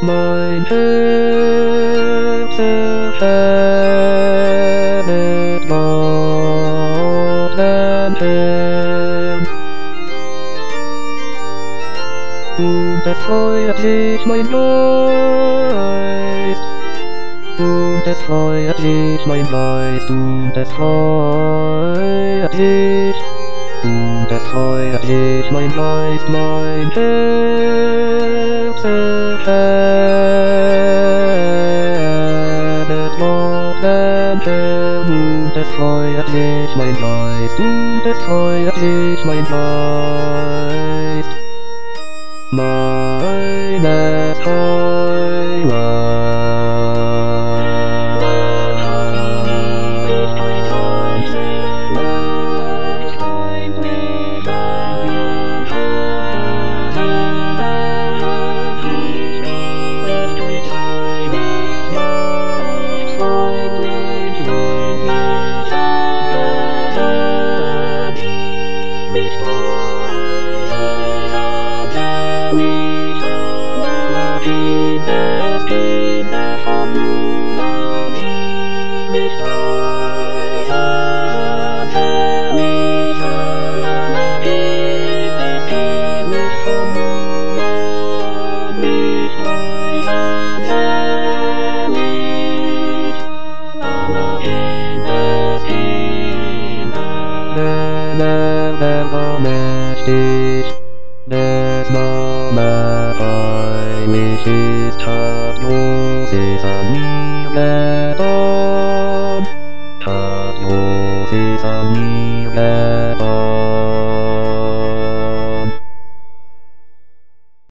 mein Herz erhebet Gott den Herrn. Und es freut sich mein Geist, und es freut sich mein Geist, und es freut sich, und es freut sich mein Geist, mein Herz erhebet Gott den Herrn. Und es freut sich mein Geist, und es freut sich mein Geist, meines Heilands. Der war mächtig, des Name heilig ist, hat Joses an mir getan, hat Joses an mir getan.